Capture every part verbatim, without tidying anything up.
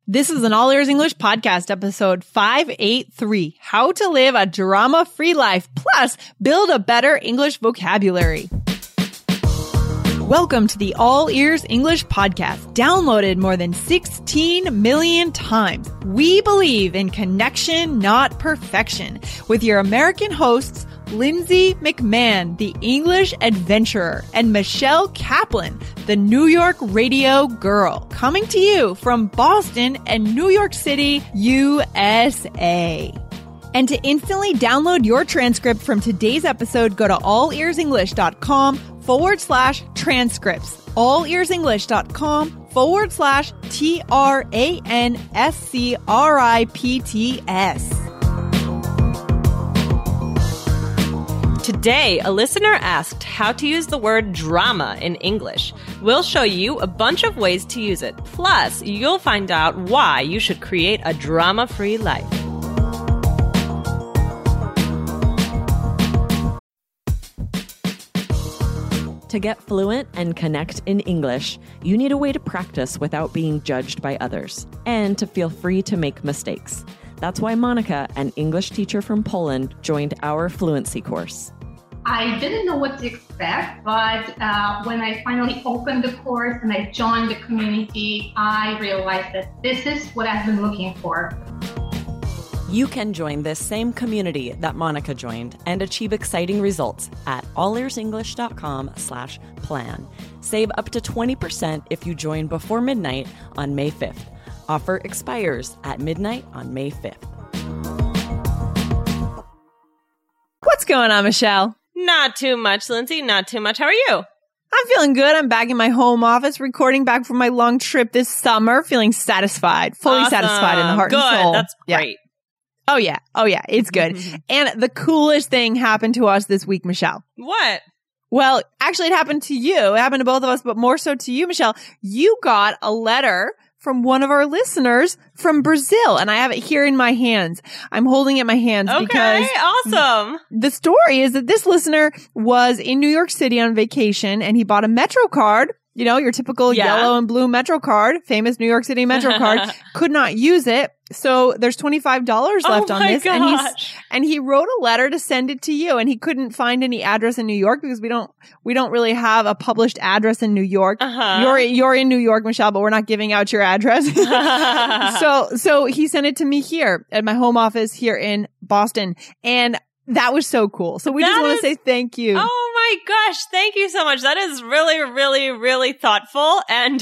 This is an All Ears English podcast, episode five eighty-three, How to Live a Drama-Free Life, plus build a better English vocabulary. Welcome to the All Ears English podcast, downloaded more than sixteen million times. We believe in connection, not perfection, with your American hosts, Lindsay McMahon, the English adventurer, and Michelle Kaplan, the New York radio girl, coming to you from Boston and New York City, U S A. And to instantly download your transcript from today's episode, go to allearsenglish.com forward slash transcripts. Allearsenglish.com forward slash T R A N S C R I P T S. Today, a listener asked how to use the word drama in English. We'll show you a bunch of ways to use it. Plus, you'll find out why you should create a drama-free life. To get fluent and connect in English, you need a way to practice without being judged by others, and to feel free to make mistakes. That's why Monica, an English teacher from Poland, joined our fluency course. I didn't know what to expect, but uh, when I finally opened the course and I joined the community, I realized that this is what I've been looking for. You can join this same community that Monica joined and achieve exciting results at allearsenglish.com slash plan. Save up to twenty percent if you join before midnight on May fifth. Offer expires at midnight on May fifth. What's going on, Michelle? Not too much, Lindsay. Not too much. How are you? I'm feeling good. I'm back in my home office, recording back from my long trip this summer, feeling satisfied, fully Awesome. satisfied in the heart Good. and soul. That's Yeah. great. Oh, yeah. Oh, yeah. It's good. And the coolest thing happened to us this week, Michelle. What? Well, actually, it happened to you. It happened to both of us, but more so to you, Michelle. You got a letter from one of our listeners from Brazil, and I have it here in my hands. I'm holding it in my hands Okay, because awesome. the story is that this listener was in New York City on vacation, and he bought a Metro card. You know, your typical Yeah. yellow and blue Metro card, famous New York City Metro card, could not use it. So there's twenty-five dollars left Oh on my this. And he's, gosh. and he wrote a letter to send it to you, and he couldn't find any address in New York because we don't, we don't really have a published address in New York. Uh-huh. You're, you're in New York, Michelle, but we're not giving out your address. so, so he sent it to me here at my home office here in Boston. And that was so cool. So we That just want is- to say thank you. Oh my gosh, thank you so much. That is really, really, really thoughtful. And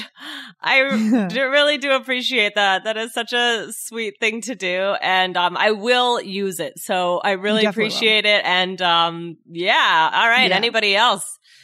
I do really do appreciate that. That is such a sweet thing to do. And um, I will use it. So I really You definitely appreciate it. And um, yeah, all right. Yeah. Anybody else?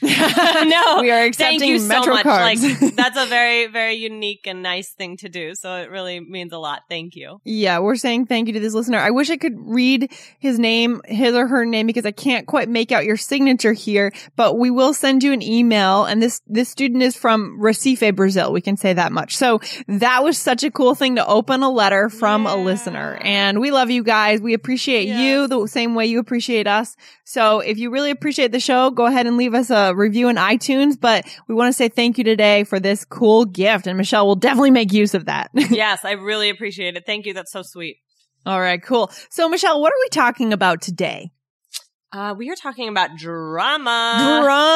No, We are thank accepting you so Metro much. cards. Like, that's a very, very unique and nice thing to do. So it really means a lot. Thank you. Yeah, we're saying thank you to this listener. I wish I could read his name, his or her name, because I can't quite make out your signature here, but we will send you an email. And this, this student is from Recife, Brazil. We can say that much. So that was such a cool thing to open a letter from Yeah. a listener. And we love you guys. We appreciate Yes. you the same way you appreciate us. So if you really appreciate the show, go ahead and leave us a review in iTunes. But we want to say thank you today for this cool gift. And Michelle will definitely make use of that. Yes, I really appreciate it. Thank you. That's so sweet. All right, cool. So, Michelle, what are we talking about today? Uh, we are talking about drama.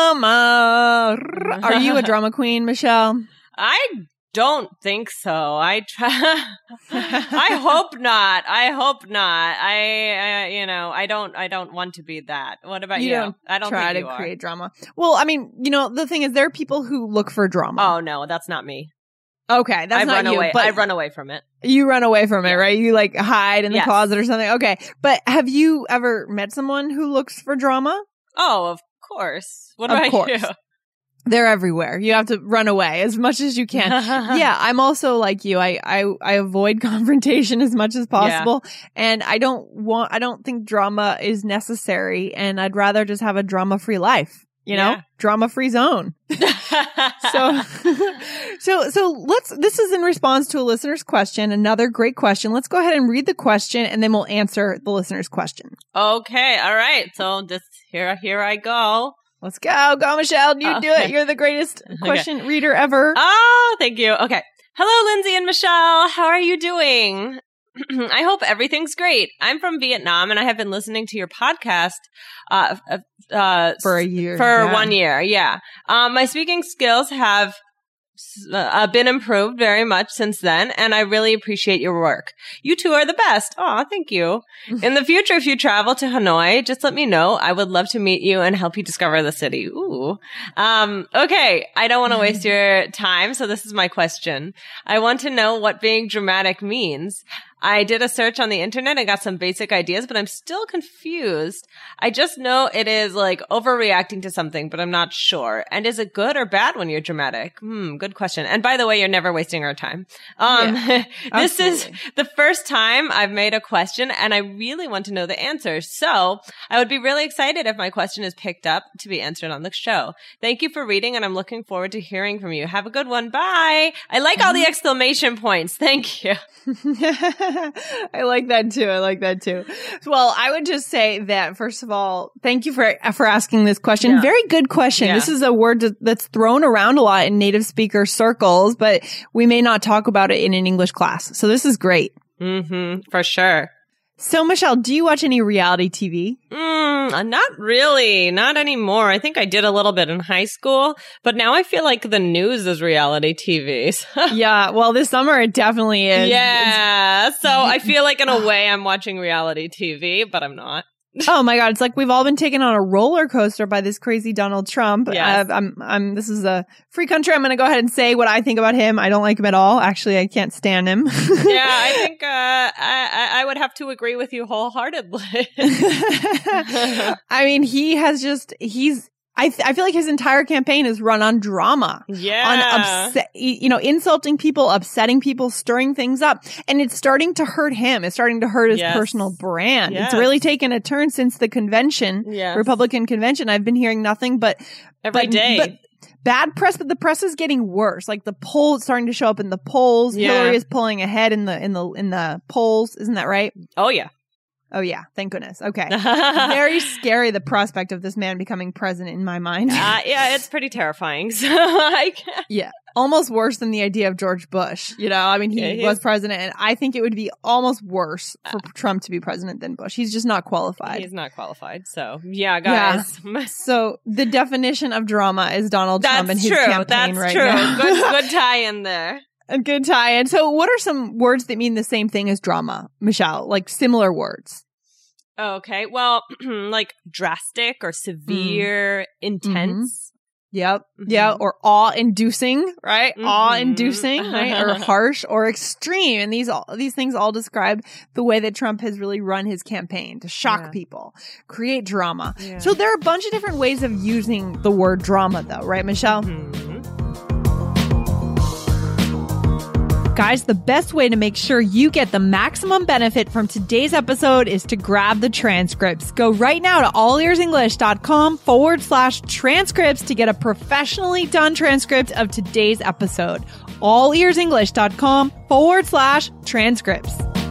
Drama. Are you a drama queen, Michelle? I don't think so. I try. I hope not. I hope not. I, uh, you know, I don't. I don't want to be that. What about you? You don't I don't Try think to you create drama. Well, I mean, you know, the thing is, there are people who look for drama. are. Oh no, that's not me. Okay, that's I not run you. away. But I run away from it. You run away from it, Yeah. right? You like hide in the Yes. closet or something. Okay, but have you ever met someone who looks for drama? Oh, of course. What Of about course. you? They're everywhere. You have to run away as much as you can. Yeah, I'm also like you. I, I, I avoid confrontation as much as possible. And I don't want, I don't think drama is necessary. And I'd rather just have a drama free life, you know, Yeah. drama free zone. So, so, so let's, this is in response to a listener's question. Another great question. Let's go ahead and read the question and then we'll answer the listener's question. Okay. All right. So just here, here I go. Let's go. Go, Michelle. You do Okay. it. You're the greatest question reader ever. Oh, thank you. Okay. Hello, Lindsay and Michelle. How are you doing? I hope everything's great. I'm from Vietnam, and I have been listening to your podcast uh, uh, for a year. For yeah. one year, yeah. Um, my speaking skills have uh, been improved very much since then, and I really appreciate your work. You two are the best. Aw, thank you. In the future, if you travel to Hanoi, just let me know. I would love to meet you and help you discover the city. Ooh. Um, okay, I don't want to waste your time, so this is my question. I want to know what being dramatic means. I did a search on the internet and got some basic ideas, but I'm still confused. I just know it is like overreacting to something, but I'm not sure. And is it good or bad when you're dramatic? Hmm, good question. And by the way, you're never wasting our time. Um, Yeah, this is the first time I've made a question, and I really want to know the answer. So I would be really excited if my question is picked up to be answered on the show. Thank you for reading, and I'm looking forward to hearing from you. Have a good one. Bye. I like all the exclamation points. Thank you. I like that too. I like that too. Well, I would just say that, first of all, thank you for for asking this question. Yeah. Very good question. Yeah. This is a word to, that's thrown around a lot in native speaker circles, but we may not talk about it in an English class. So this is great. Mm-hmm. For sure. So, Michelle, do you watch any reality T V? Mm, not really. Not anymore. I think I did a little bit in high school, but now I feel like the news is reality T V. Yeah. Well, this summer it definitely is. Yeah. So I feel like in a way I'm watching reality T V, but I'm not. Oh my God. It's like we've all been taken on a roller coaster by this crazy Donald Trump. Yes. Uh, I'm, I'm, this is a free country. I'm going to go ahead and say what I think about him. I don't like him at all. Actually, I can't stand him. Yeah. I think, uh, I, I would have to agree with you wholeheartedly. I mean, he has just, he's, I, th- I feel like his entire campaign is run on drama. Yeah. On upset, you know, insulting people, upsetting people, stirring things up. And it's starting to hurt him. It's starting to hurt his Yes. personal brand. Yes. It's really taken a turn since the convention, Yes. Republican convention. I've been hearing nothing but Every but, day. But bad press, but the press is getting worse. Like the polls starting to show up in the polls. Yeah. Hillary is pulling ahead in the in the in the polls. Isn't that right? Oh, yeah. Oh yeah, thank goodness. Okay. Very scary, the prospect of this man becoming president in my mind. Uh, yeah, it's pretty terrifying. So I can't. Yeah. Almost worse than the idea of George Bush. You know, I mean, he Yeah, was president, and I think it would be almost worse for Uh, Trump to be president than Bush. He's just not qualified. He's not qualified. So yeah, guys. So the definition of drama is Donald Trump and That's his true. campaign That's right true. now. Good, good tie in there. A good tie. And so what are some words that mean the same thing as drama, Michelle? Like similar words. Okay. Well, like drastic or severe, intense. Yep. Mhm. Yeah. Or awe-inducing, right? Mhm. Awe-inducing, right? Or harsh or extreme. And these all, these things all describe the way that Trump has really run his campaign to shock Yeah. people, create drama. Yeah. So there are a bunch of different ways of using the word drama though, right, Michelle? Mhm. Guys, the best way to make sure you get the maximum benefit from today's episode is to grab the transcripts. Go right now to allearsenglish.com forward slash transcripts to get a professionally done transcript of today's episode. allearsenglish.com forward slash transcripts.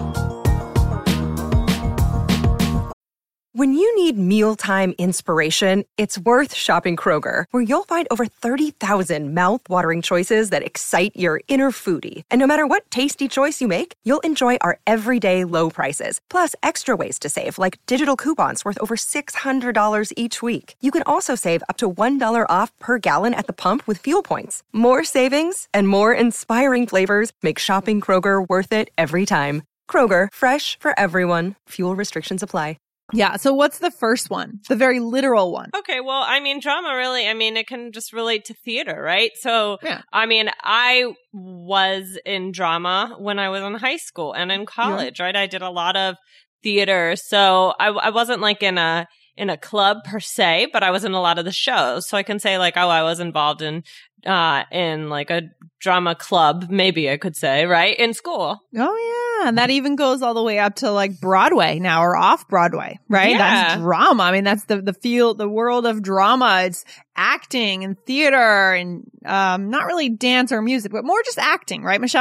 When you need mealtime inspiration, it's worth shopping Kroger, where you'll find over thirty thousand mouth-watering choices that excite your inner foodie. And no matter what tasty choice you make, you'll enjoy our everyday low prices, plus extra ways to save, like digital coupons worth over six hundred dollars each week. You can also save up to one dollar off per gallon at the pump with fuel points. More savings and more inspiring flavors make shopping Kroger worth it every time. Kroger, fresh for everyone. Fuel restrictions apply. Yeah. So what's the first one? The very literal one. Okay, well, I mean, drama really, I mean, it can just relate to theater, right? So, Yeah. I mean, I was in drama when I was in high school and in college, right? I did a lot of theater. So I, I wasn't like in a, in a club per se, but I was in a lot of the shows. So I can say like, oh, I was involved in, uh, in like a drama club, maybe I could say, right? In school. Oh yeah. And that even goes all the way up to like Broadway now or off Broadway, right? Yeah. That's drama. I mean, that's the, the field, the world of drama. It's acting and theater and, um, not really dance or music, but more just acting, right, Michelle?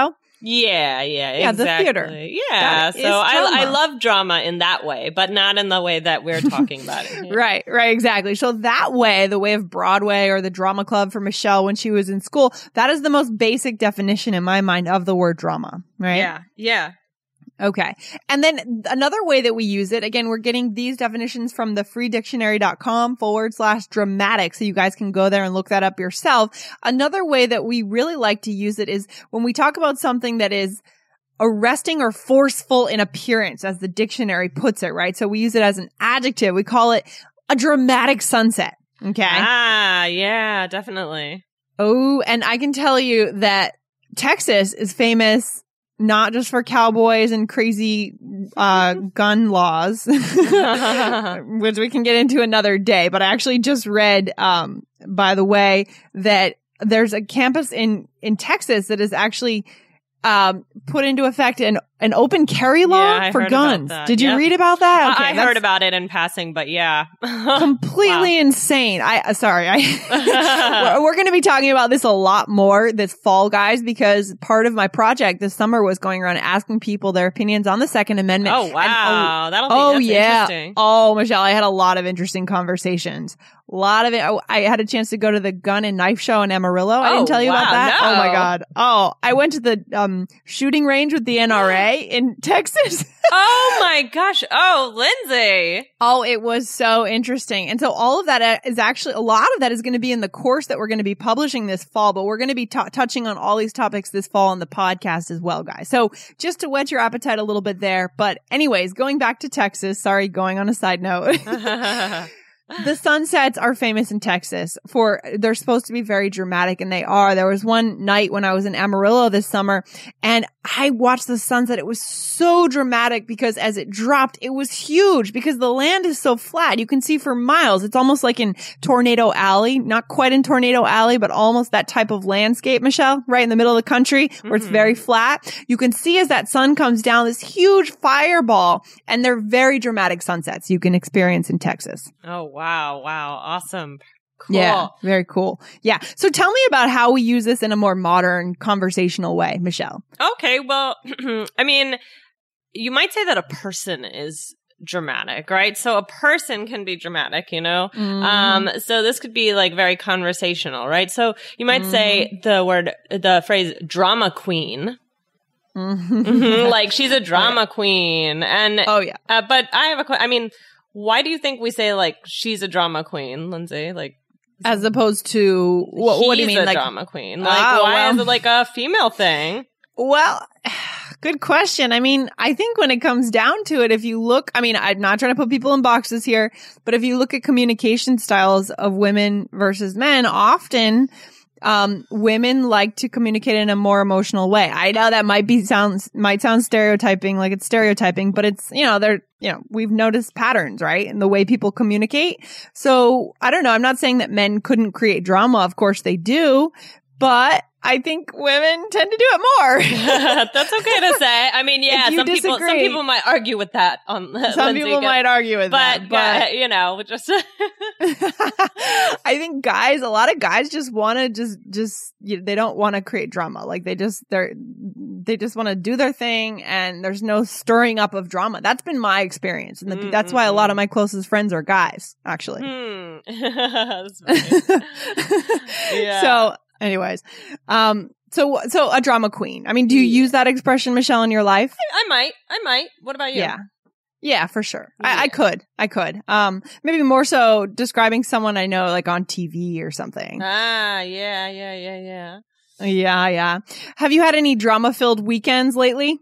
Yeah, yeah, Yeah, the exactly. theater. Yeah, That so is I, drama. I love drama in that way, but not in the way that we're talking about it. here. Right, right, exactly. So that way, the way of Broadway or the drama club for Michelle when she was in school, that is the most basic definition in my mind of the word drama, right? Yeah, yeah. Okay. And then another way that we use it, again, we're getting these definitions from the freedictionary.com forward slash dramatic. So you guys can go there and look that up yourself. Another way that we really like to use it is when we talk about something that is arresting or forceful in appearance, as the dictionary puts it, right? So we use it as an adjective. We call it a dramatic sunset. Okay. Ah, yeah, definitely. Oh, and I can tell you that Texas is famous not just for cowboys and crazy uh gun laws, which we can get into another day. But I actually just read, um, by the way, that there's a campus in, in Texas that is actually um put into effect an an open carry law Yeah, I for heard about guns. that. Did you Yep. read about that? I that's heard about it in passing, but yeah. completely insane. I uh, sorry, I we're, we're going to be talking about this a lot more this fall, guys, because part of my project this summer was going around asking people their opinions on the Second Amendment. Oh, And, wow. That'll be oh that's yeah. interesting. Oh, Michelle, I had a lot of interesting conversations. A lot of it. I, I had a chance to go to the gun and knife show in Amarillo. I Oh, didn't tell you about wow, that. no. Oh my God. Oh, I went to the um shooting range with the N R A in Texas. Oh my gosh. Oh, Lindsay. Oh, it was so interesting. And so all of that is actually, a lot of that is going to be in the course that we're going to be publishing this fall, but we're going to be t- touching on all these topics this fall on the podcast as well, guys. So just to whet your appetite a little bit there. But anyways, going back to Texas, sorry, going on a side note. The sunsets are famous in Texas for, they're supposed to be very dramatic, and they are. There was one night when I was in Amarillo this summer and I watched the sunset. It was so dramatic because as it dropped, it was huge because the land is so flat. You can see for miles. It's almost like in Tornado Alley, not quite in Tornado Alley, but almost that type of landscape, Michelle, right in the middle of the country where it's very flat. You can see as that sun comes down, this huge fireball, and they're very dramatic sunsets you can experience in Texas. Oh, wow. Wow. Awesome. Cool. Yeah, very cool. Yeah. So tell me about how we use this in a more modern conversational way, Michelle. Okay. Well, I mean, you might say that a person is dramatic, right? So a person can be dramatic, you know? Mm. Um, so this could be like very conversational, right? So you might mm. say the word, the phrase drama queen. Mm-hmm. Like she's a drama oh, yeah. queen. And, oh yeah. Uh, but I have a question. I mean, why do you think we say like she's a drama queen, Lindsay? Like, as opposed to what, what do you mean? A like drama queen. Like, oh, why well, is it like a female thing? Well, good question. I mean, I think when it comes down to it, if you look, I mean, I'm not trying to put people in boxes here, but if you look at communication styles of women versus men, often um, women like to communicate in a more emotional way. I know that might be sounds, might sound stereotyping, like it's stereotyping, but it's, you know, they're, you know, we've noticed patterns, right? In the way people communicate. So I don't know. I'm not saying that men couldn't create drama. Of course they do, but I think women tend to do it more. That's okay to say. I mean, yeah, some disagree. people some people might argue with that. On some Lindsay people gets, might argue with but, that, but uh, you know, just. I think guys, a lot of guys just want to just just you know, they don't want to create drama. Like they just they're they just want to do their thing, and there's no stirring up of drama. That's been my experience, and mm-hmm. that's why a lot of my closest friends are guys, actually. Hmm. That's funny. Yeah. So. Anyways, um, so, so a drama queen. I mean, do you use that expression, Michelle, in your life? I, I might, I might. What about you? Yeah. Yeah, for sure. Yeah. I, I could, I could. Um, maybe more so describing someone I know, like on T V or something. Ah, yeah, yeah, yeah, yeah. Yeah, yeah. Have you had any drama-filled weekends lately?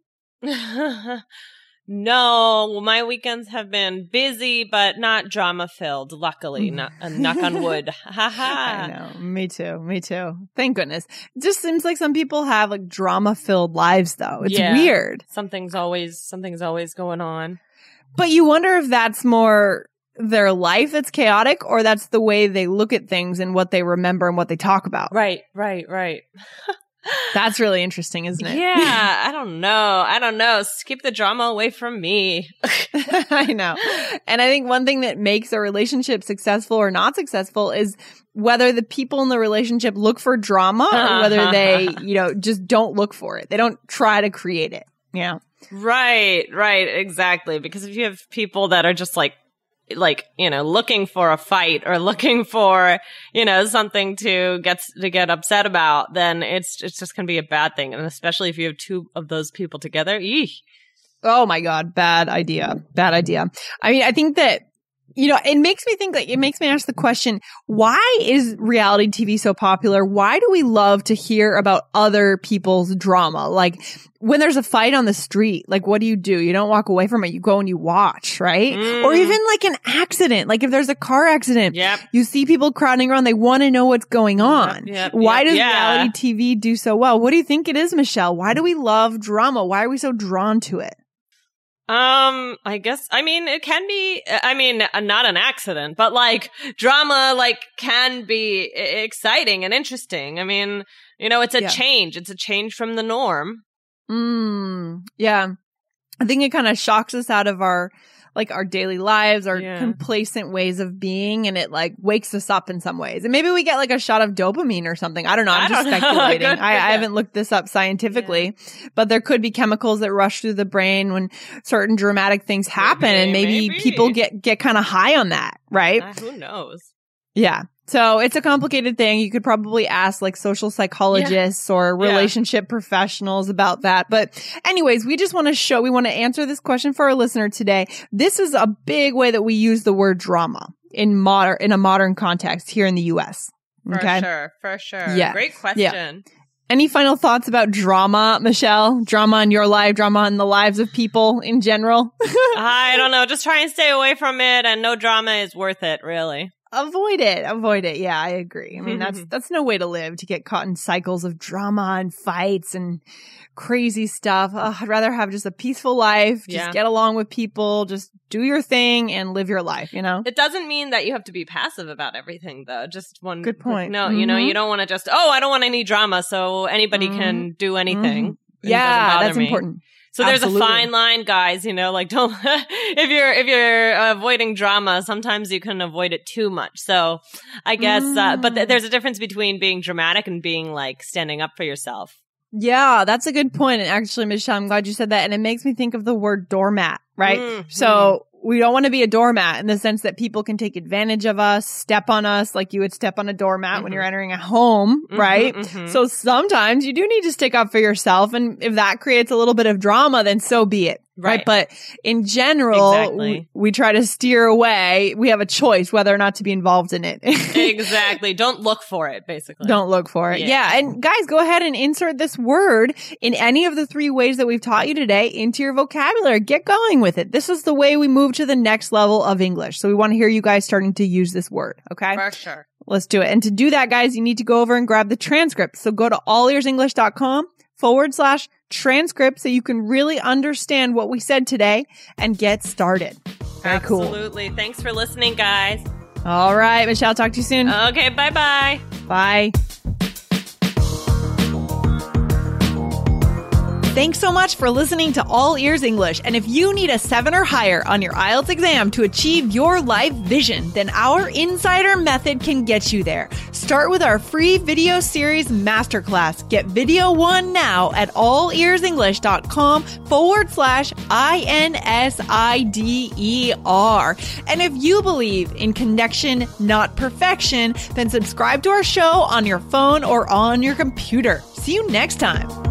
No, my weekends have been busy, but not drama-filled, luckily. Not, uh, knock on wood. Ha ha. I know. Me too. Me too. Thank goodness. It just seems like some people have like drama-filled lives, though. It's yeah. weird. Something's always, something's always going on. But you wonder if that's more their life that's chaotic, or that's the way they look at things and what they remember and what they talk about. Right, right, right. That's really interesting, isn't it? Yeah, I don't know. I don't know. Keep the drama away from me. I know. And I think one thing that makes a relationship successful or not successful is whether the people in the relationship look for drama or whether they, you know, just don't look for it. They don't try to create it. Yeah. Right, right, exactly. Because if you have people that are just like, like, you know, looking for a fight or looking for, you know, something to get to get upset about, then it's it's just going to be a bad thing. And especially if you have two of those people together. Eesh. Oh my God. Bad idea. Bad idea. I mean, I think that, you know, it makes me think, like, it makes me ask the question, why is reality T V so popular? Why do we love to hear about other people's drama? Like, when there's a fight on the street, like, what do you do? You don't walk away from it. You go and you watch, right? Mm. Or even like an accident. Like if there's a car accident, yep. you see people crowding around. They want to know what's going on. Yep, yep, Why yep, does yeah. reality T V do so well? What do you think it is, Michelle? Why do we love drama? Why are we so drawn to it? Um, I guess, I mean, it can be, I mean, not an accident, but like drama, like can be exciting and interesting. I mean, you know, it's a yeah. change. It's a change from the norm. Mm, yeah. I think it kind of shocks us out of our, like our daily lives, our yeah. complacent ways of being, and it like wakes us up in some ways. And maybe we get like a shot of dopamine or something. I don't know. I'm I just don't speculating. know. I, I haven't looked this up scientifically, yeah. but there could be chemicals that rush through the brain when certain dramatic things happen, maybe, and maybe, maybe. people get, get kind of high on that, right? Uh, who knows? Yeah. So it's a complicated thing. You could probably ask like social psychologists yeah. or relationship yeah. professionals about that. But anyways, we just want to show, we want to answer this question for our listener today. This is a big way that we use the word drama in modern, in a modern context here in the U S. Okay? For sure. For sure. Yeah. Great question. Yeah. Any final thoughts about drama, Michelle? Drama in your life, drama in the lives of people in general? I don't know. Just try and stay away from it, and no drama is worth it, really. Avoid it. Avoid it. Yeah, I agree. I mean, that's that's no way to live, to get caught in cycles of drama and fights and crazy stuff. Ugh, I'd rather have just a peaceful life, just yeah. get along with people, just do your thing and live your life, you know? It doesn't mean that you have to be passive about everything, though. Just one good point. No, mm-hmm. you know, you don't want to just, oh, I don't want any drama, so anybody mm-hmm. can do anything. Mm-hmm. Yeah, that's me. important. So there's Absolutely. a fine line, guys, you know, like don't, if you're, if you're avoiding drama, sometimes you can avoid it too much. So I guess, mm. uh, but th- there's a difference between being dramatic and being like standing up for yourself. Yeah, that's a good point. And actually, Michelle, I'm glad you said that. And it makes me think of the word doormat, right? Mm-hmm. So we don't want to be a doormat in the sense that people can take advantage of us, step on us like you would step on a doormat mm-hmm. when you're entering a home, mm-hmm, right? Mm-hmm. So sometimes you do need to stick up for yourself. And if that creates a little bit of drama, then so be it. Right. right? But in general, exactly. we, we try to steer away. We have a choice whether or not to be involved in it. Exactly. Don't look for it, basically. Don't look for it. Yeah. yeah. And guys, go ahead and insert this word in any of the three ways that we've taught you today into your vocabulary. Get going with it. This is the way we move to the next level of English. So we want to hear you guys starting to use this word. Okay. For sure. Let's do it. And to do that, guys, you need to go over and grab the transcript. So go to allearsenglish.com forward slash transcript so you can really understand what we said today and get started. Very cool. Absolutely. Thanks for listening, guys. All right, Michelle, talk to you soon. Okay, bye-bye. Bye. Thanks so much for listening to All Ears English. And if you need a seven or higher on your I E L T S exam to achieve your life vision, then our Insider Method can get you there. Start with our free video series masterclass. Get video one now at allearsenglish.com forward slash I N S I D E R. And if you believe in connection, not perfection, then subscribe to our show on your phone or on your computer. See you next time.